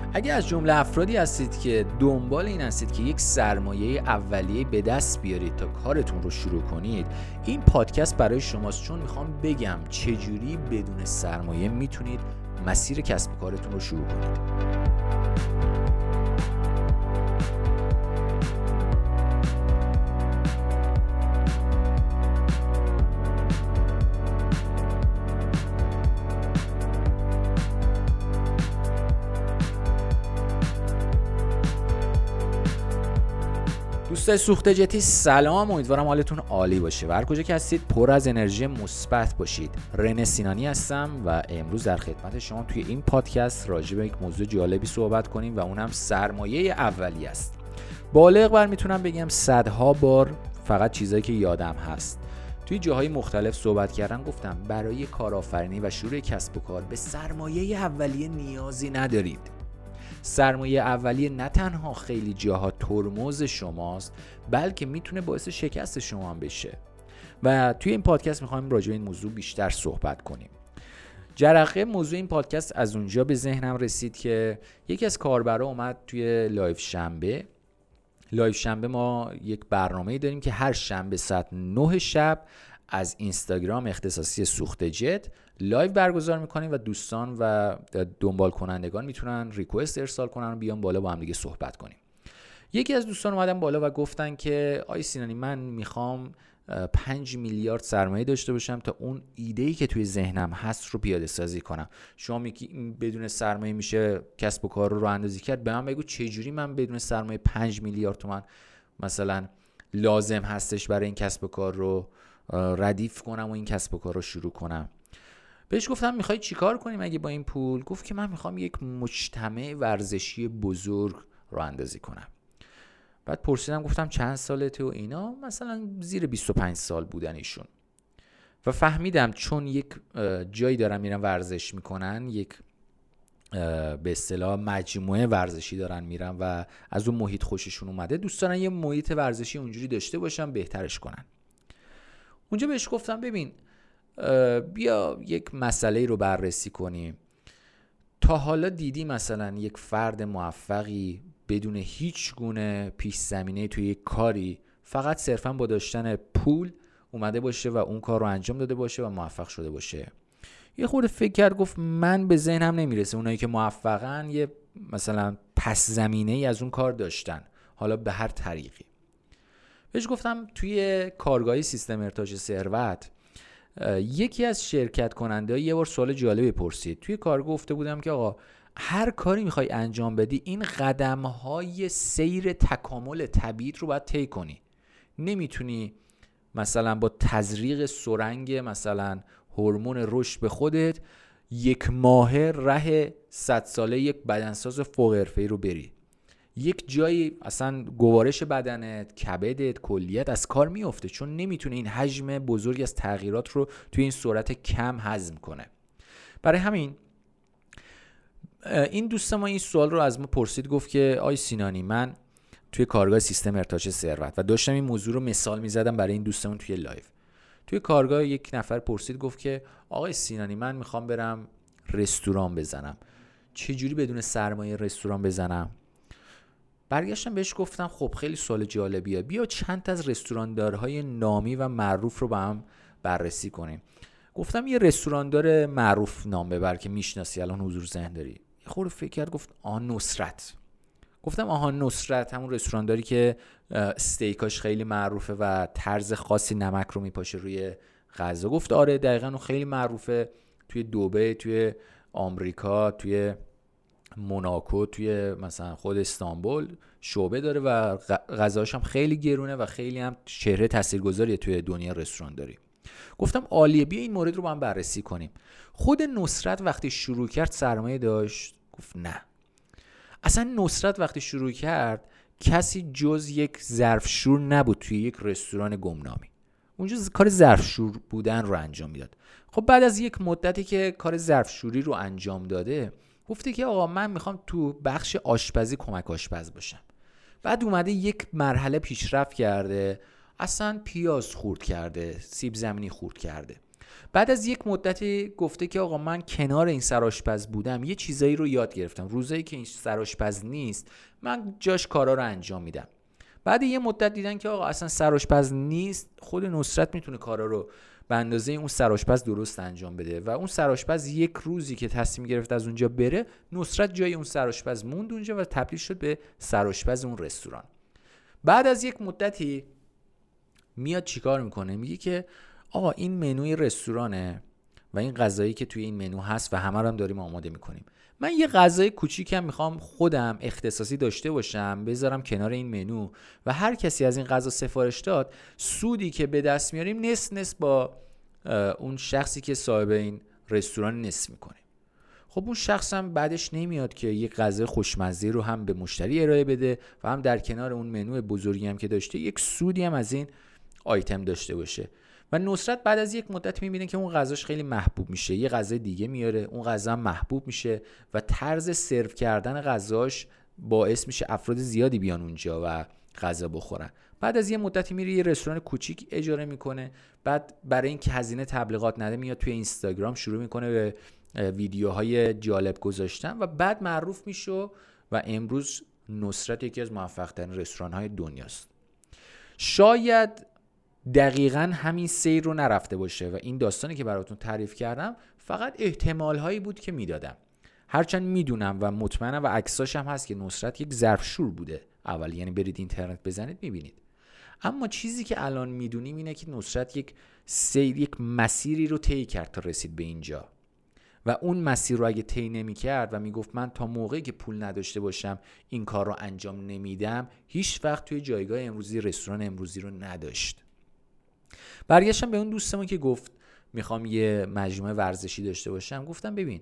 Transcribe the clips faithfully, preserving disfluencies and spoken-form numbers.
اگه از جمله افرادی هستید که دنبال این هستید که یک سرمایه اولیه به دست بیارید تا کارتون رو شروع کنید، این پادکست برای شماست، چون میخوام بگم چجوری بدون سرمایه میتونید مسیر کسب و کارتون رو شروع کنید. دوستای سوخت جتی سلام، امیدوارم حالتون عالی باشه و هر کجا که هستید پر از انرژی مثبت باشید. رن سینانی هستم و امروز در خدمت شما توی این پادکست راجع به یک موضوع جالبی صحبت کنیم و اونم سرمایه اولیه است. بالغ بر میتونم بگم صدها بار فقط چیزایی که یادم هست توی جاهای مختلف صحبت کردن گفتم برای کارآفرینی و شروع کسب و کار به سرمایه اولیه نیازی ندارید. سرمایه اولیه نه تنها خیلی جاها ترمز شماست، بلکه میتونه باعث شکست شما هم بشه و توی این پادکست میخوایم راجع به این موضوع بیشتر صحبت کنیم. جرقه موضوع این پادکست از اونجا به ذهنم رسید که یکی از کاربرا اومد توی لایو شنبه لایو شنبه ما یک برنامه‌ای داریم که هر شنبه ساعت نه شب از اینستاگرام اختصاصی سوخت جت لایو برگزار میکنیم و دوستان و دنبال کنندگان میتونن ریکوست ارسال کنن و بیان بالا با هم دیگه صحبت کنیم. یکی از دوستان اومدن بالا و گفتن که آی سینانی، من میخوام پنج میلیارد سرمایه داشته باشم تا اون ایده‌ای که توی ذهنم هست رو پیاده سازی کنم. شما میگی بدون سرمایه میشه کسب و کار رو راه اندازی کرد، به من بگو چجوری من بدون سرمایه پنج میلیارد تومان مثلا لازم هستش برای این کسب و کار رو ردیف کنم و این کسب و کار رو شروع کنم. بهش گفتم میخوای چیکار کنیم اگه با این پول؟ گفت که من میخوام یک مجتمع ورزشی بزرگ راه اندازی کنم. بعد پرسیدم، گفتم چند سالته و اینا؟ مثلا زیر بیست و پنج سال بودن ایشون و فهمیدم چون یک جایی دارن میرن ورزش میکنن، یک به اصطلاح مجموعه ورزشی دارن میرن و از اون محیط خوششون اومده، دوست دارن یه محیط ورزشی اونجوری داشته باشن، بهترش کنن. اونجا بهش گفتم ببین بیا یک مسئله رو بررسی کنیم. تا حالا دیدی مثلا یک فرد موفقی بدون هیچ گونه پیش زمینه توی یک کاری فقط صرفا با داشتن پول اومده باشه و اون کار رو انجام داده باشه و موفق شده باشه؟ یه خورده فکر کرد، گفت من به ذهنم نمیرسه. اونایی که موفقن یه مثلا پس زمینه ای از اون کار داشتن، حالا به هر طریقی. بهش گفتم توی کارگاه سیستم ارتجاع ثروت یکی از شرکت کننده یه بار سوال جالبی پرسید. توی کارگاه گفته بودم که آقا هر کاری میخوای انجام بدی این قدم‌های سیر تکامل طبیعیت رو باید طی کنی. نمیتونی مثلا با تزریق سرنگ مثلا هورمون رشد به خودت یک ماهه ره صد ساله یک بدنساز فوق حرفه‌ای رو بری. یک جایی اصلا گوارش بدنت، کبدت، کلیت از کار میفته، چون نمیتونه این حجم بزرگ از تغییرات رو توی این سرعت کم هضم کنه. برای همین این دوست ما این سوال رو از ما پرسید، گفت که آی سینانی، من توی کارگاه سیستم ارتجاع ثروت و داشتم این موضوع رو مثال میزدم برای این دوستمون توی لایو. توی کارگاه یک نفر پرسید، گفت که آقای سینانی، من میخوام برم رستوران بزنم، چه جوری بدون سرمایه رستوران بزنم؟ برگشتم بهش گفتم خب خیلی سوال جالبیه، بیا چند تا از رستوراندارهای نامی و معروف رو با هم بررسی کنیم. گفتم یه رستوراندار معروف نام ببر که میشناسی، الان حضور ذهن داری. یه خورده فکر کرد، گفت آهان نصرت. گفتم آهان نصرت، همون رستورانداری که استیکاش خیلی معروفه و طرز خاصی نمک رو میپاشه روی غذا. گفت آره دقیقاً اون خیلی معروفه توی دبی، توی آمریکا، توی موناکو، توی مثلا خود استانبول شعبه داره و غذاش هم خیلی گرونه و خیلی هم چهره تاثیرگذاریه توی دنیا رستورانداری. گفتم عالیه، بیا این مورد رو با هم بررسی کنیم. خود نصرت وقتی شروع کرد سرمایه داشت؟ گفت نه. اصلا نصرت وقتی شروع کرد کسی جز یک ظرفشور نبود توی یک رستوران گمنامی. اونجا کار ظرفشور بودن رو انجام میداد. خب بعد از یک مدتی که کار ظرفشوری رو انجام داده، گفته که آقا من میخوام تو بخش آشپزی کمک آشپز باشم. بعد اومده یک مرحله پیشرفت کرده، اصلا پیاز خورد کرده، سیب زمینی خورد کرده. بعد از یک مدتی گفته که آقا من کنار این سرآشپز بودم، یه چیزایی رو یاد گرفتم، روزایی که این سرآشپز نیست من جاش کارا رو انجام میدم. بعد یه مدت دیدن که آقا اصلا سرآشپز نیست، خود نصرت میتونه کارا رو به اندازه اون سرآشپز درست انجام بده و اون سرآشپز یک روزی که تصمیم گرفت از اونجا بره، نصرت جای اون سرآشپز موند اونجا و تبدیل شد به سرآشپز اون رستوران. بعد از یک مدتی میاد چیکار میکنه؟ میگه که آقا این منوی رستورانه و این غذایی که توی این منو هست و همه رو هم داریم آماده میکنیم، من یه غذای کوچیکم میخوام خودم اختصاصی داشته باشم بذارم کنار این منو و هر کسی از این غذا سفارش داد، سودی که به دست میاریم نصف نصف با اون شخصی که صاحب این رستوران نصف میکنیم. خب اون شخص هم بعدش نمیاد که یک غذای خوشمزه رو هم به مشتری ارائه بده و هم در کنار اون منو بزرگی هم که داشته یک سودی هم از این آیتم داشته باشه. و نصرت بعد از یک مدت میبینه که اون غذاش خیلی محبوب میشه، یه غذای دیگه میاره، اون غذا هم محبوب میشه و طرز سرو کردن غذاش باعث میشه افراد زیادی بیان اونجا و غذا بخورن. بعد از یه مدتی میره یه رستوران کوچیک اجاره میکنه، بعد برای اینکه هزینه تبلیغات نده میاد توی اینستاگرام شروع میکنه به ویدیوهای جالب گذاشتن و بعد معروف میشه و امروز نصرت یکی از موفق ترین رستوران‌های دنیاست. شاید دقیقاً همین سیر رو نرفته باشه و این داستانی که براتون تعریف کردم فقط احتمال‌هایی بود که میدادم، هرچند میدونم و مطمئنم و عکساش هم هست که نصرت یک ظرفشور بوده اول، یعنی برید اینترنت بزنید میبینید. اما چیزی که الان میدونیم اینه که نصرت یک سیر، یک مسیری رو طی کرد تا رسید به اینجا و اون مسیر رو اگه طی نمی‌کرد و میگفت من تا موقعی که پول نداشته باشم این کار رو انجام نمیدم، هیچ وقت توی جایگاه امروزی رستوران امروزی رو نداشت. برگشتم به اون دوستمون که گفت میخوام یه مجموعه ورزشی داشته باشم، گفتم ببین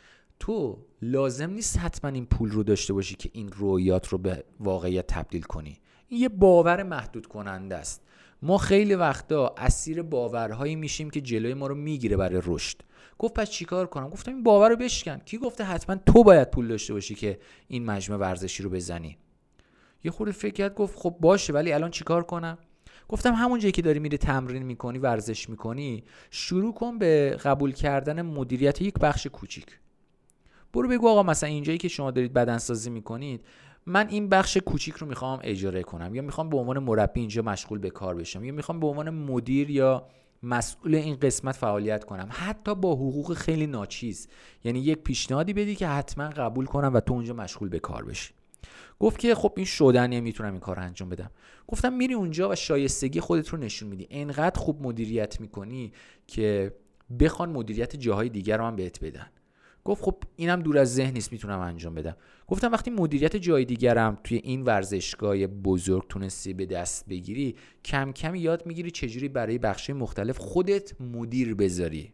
تو لازم نیست حتما این پول رو داشته باشی که این رویات رو به واقعیت تبدیل کنی. این یه باور محدود کننده است. ما خیلی وقتا اسیر باورهایی میشیم که جلوی ما رو میگیره برای رشد. گفت پس چیکار کنم؟ گفتم این باور رو بشکن. کی گفته حتما تو باید پول داشته باشی که این مجموعه ورزشی رو بزنی؟ یه خورده فکر کرد، گفت خب باشه ولی الان چیکار کنم؟ گفتم همون جایی که داری میری تمرین میکنی، ورزش میکنی، شروع کن به قبول کردن مدیریت یک بخش کوچیک. برو بگو آقا مثلا اینجایی که شما دارید بدنسازی میکنید، من این بخش کوچیک رو میخوام اجاره کنم، یا میخوام به عنوان مربی اینجا مشغول به کار بشم، یا میخوام به عنوان مدیر یا مسئول این قسمت فعالیت کنم، حتی با حقوق خیلی ناچیز. یعنی یک پیشنهادی بدی که حتما قبول کنم و تو اونجا مشغول به کار بشی. گفت که خب این شدنیه، میتونم این کار رو انجام بدم. گفتم میری اونجا و شایستگی خودت رو نشون میدی، انقدر خوب مدیریت میکنی که بخوان مدیریت جاهای دیگر رو هم بهت بدن. گفت خب اینم دور از ذهن نیست، میتونم انجام بدم. گفتم وقتی مدیریت جای دیگرم توی این ورزشگاه بزرگ تونستی به دست بگیری، کم کم یاد میگیری چجوری برای بخش‌های مختلف خودت مدیر بذاری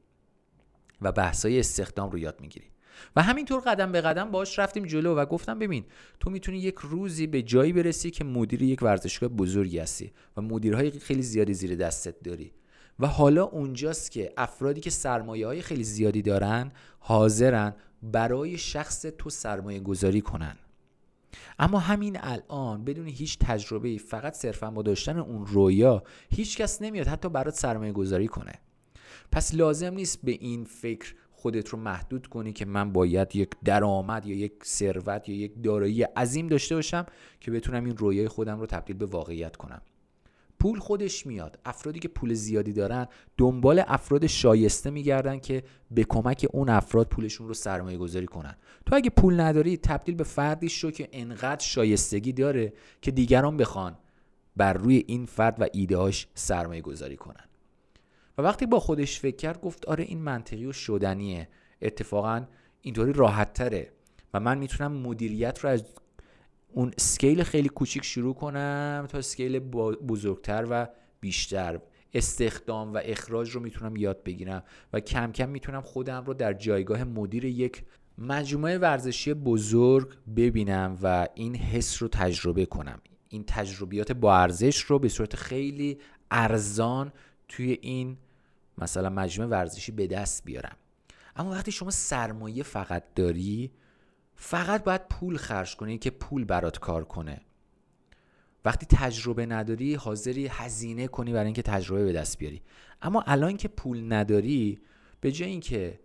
و بحث‌های استخدام رو یاد میگیری. و همینطور قدم به قدم باهاش رفتیم جلو و گفتم ببین تو میتونی یک روزی به جایی برسی که مدیر یک ورزشگاه بزرگی هستی و مدیرهای خیلی زیادی زیر دستت داری و حالا اونجاست که افرادی که سرمایه‌های خیلی زیادی دارن حاضرن برای شخص تو سرمایه گذاری کنن. اما همین الان بدون هیچ تجربه‌ای، فقط صرفا با داشتن اون رویا، هیچ کس نمیاد حتی برات سرمایه گذاری کنه. پس لازم نیست به این فکر خودت رو محدود کنی که من باید یک درآمد یا یک ثروت یا یک دارایی عظیم داشته باشم که بتونم این رویای خودم رو تبدیل به واقعیت کنم. پول خودش میاد. افرادی که پول زیادی دارن دنبال افراد شایسته میگردن که به کمک اون افراد پولشون رو سرمایه گذاری کنن. تو اگه پول نداری تبدیل به فردی شو که انقدر شایستگی داره که دیگران بخوان بر روی این فرد و ایده‌هاش سرمایه گذاری کنن. و وقتی با خودش فکر کرد گفت آره این منطقی و شدنیه، اتفاقا اینطوری راحت تره و من میتونم مدیریت رو از اون اسکیل خیلی کوچیک شروع کنم تا اسکیل بزرگتر و بیشتر. استخدام و اخراج رو میتونم یاد بگیرم و کم کم میتونم خودم رو در جایگاه مدیر یک مجموعه ورزشی بزرگ ببینم و این حس رو تجربه کنم. این تجربیات با ارزش رو به صورت خیلی ارزان توی این مثلا مجموعه ورزشی به دست بیارم. اما وقتی شما سرمایه فقط داری، فقط باید پول خرج کنی که پول برات کار کنه وقتی تجربه نداری حاضری هزینه کنی برای اینکه تجربه به دست بیاری. اما الان که پول نداری، به جای اینکه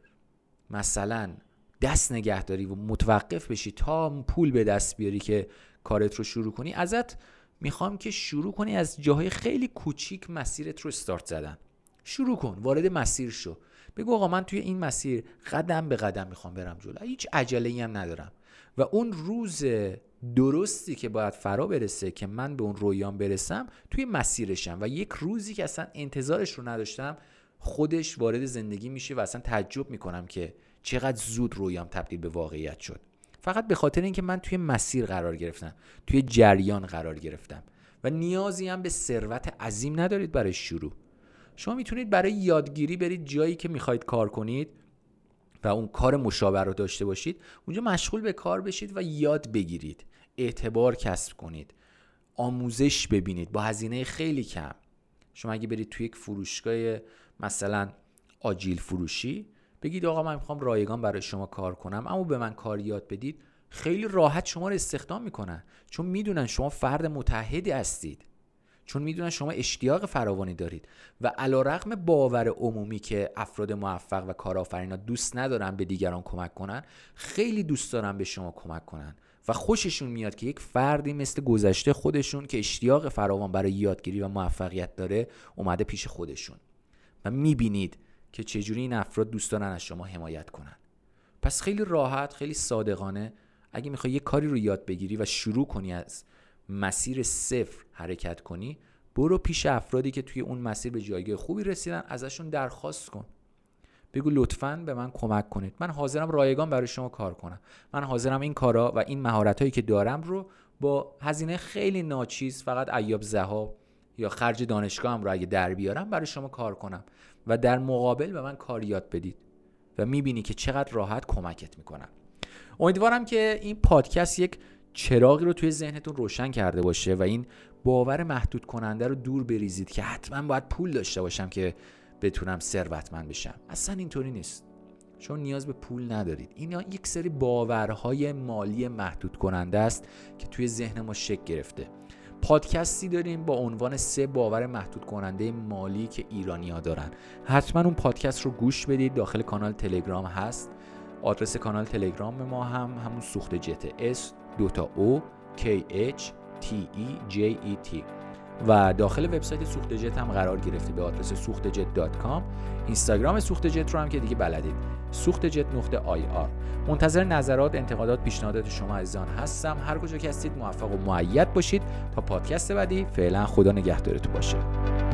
مثلا دست نگهداری و متوقف بشی تا پول به دست بیاری که کارت رو شروع کنی، ازت میخوام که شروع کنی از جاهای خیلی کوچیک مسیرت رو استارت زدن. شروع کن، وارد مسیر شو. بگو آقا من توی این مسیر قدم به قدم میخوام برم جلو، هیچ عجله‌ای هم ندارم و اون روز درستی که باید فرا برسه که من به اون رویام برسم توی مسیرشم و یک روزی که اصلا انتظارش رو نداشتم خودش وارد زندگی میشه و اصلا تعجب میکنم که چقدر زود رویام تبدیل به واقعیت شد. فقط به خاطر اینکه من توی مسیر قرار گرفتم، توی جریان قرار گرفتم و نیازی هم به ثروت عظیم ندارید برای شروع. شما میتونید برای یادگیری برید جایی که میخواید کار کنید و اون کار مشابه رو داشته باشید، اونجا مشغول به کار بشید و یاد بگیرید، اعتبار کسب کنید، آموزش ببینید با هزینه خیلی کم. شما اگه برید توی یک فروشگاه مثلا آجیل فروشی بگید آقا من میخوام رایگان برای شما کار کنم اما به من کار یاد بدید، خیلی راحت شما رو استخدام میکنن، چون میدونن شما فرد متعهدی هستید، چون میدونن شما اشتیاق فراوانی دارید و علیرغم باور عمومی که افراد موفق و کارآفرینا دوست ندارن به دیگران کمک کنن، خیلی دوست دارن به شما کمک کنن و خوششون میاد که یک فردی مثل گذشته خودشون که اشتیاق فراوان برای یادگیری و موفقیت داره اومده پیش خودشون و میبینید که چجوری این افراد دوست دارن از شما حمایت کنن. پس خیلی راحت، خیلی صادقانه اگه میخوای یک کاری رو یاد بگیری و شروع کنی از مسیر صفر حرکت کنی، برو پیش افرادی که توی اون مسیر به جایگاه خوبی رسیدن، ازشون درخواست کن. بگو لطفاً به من کمک کنید، من حاضرم رایگان برای شما کار کنم، من حاضرم این کارا و این مهارتایی که دارم رو با هزینه خیلی ناچیز، فقط ایاب ذهاب یا خرج دانشگاهم رو اگه در بیارم برای شما کار کنم و در مقابل به من کار یاد بدید و میبینی که چقدر راحت کمکت میکنم. امیدوارم که این پادکست یک چراغی رو توی ذهنتون روشن کرده باشه و این باور محدود کننده رو دور بریزید که حتما باید پول داشته باشم که بتونم ثروتمند بشم. اصلا اینطوری نیست. شما نیاز به پول ندارید. اینا یک سری باورهای مالی محدود کننده است که توی ذهن ما شکل گرفته. پادکستی داریم با عنوان سه باور محدود کننده مالی که ایرانی‌ها دارن. حتما اون پادکست رو گوش بدید. داخل کانال تلگرام هست. آدرس کانال تلگرام ما هم همون سوخت جت، S دوتا او کی اچ تی ای جی ای تی و داخل وبسایت سوخت جت هم قرار گرفته به آدرس سوخت جت دات کام. اینستاگرام سوخت جت رو هم که دیگه بلدید، سوخت جت نقطه آی آر. منتظر نظرات، انتقادات، پیشنهادات شما عزیزان هستم. هر کجا که هستید موفق و مؤید باشید. تا پادکست بعدی، فعلا خدا نگهدارتون باشه.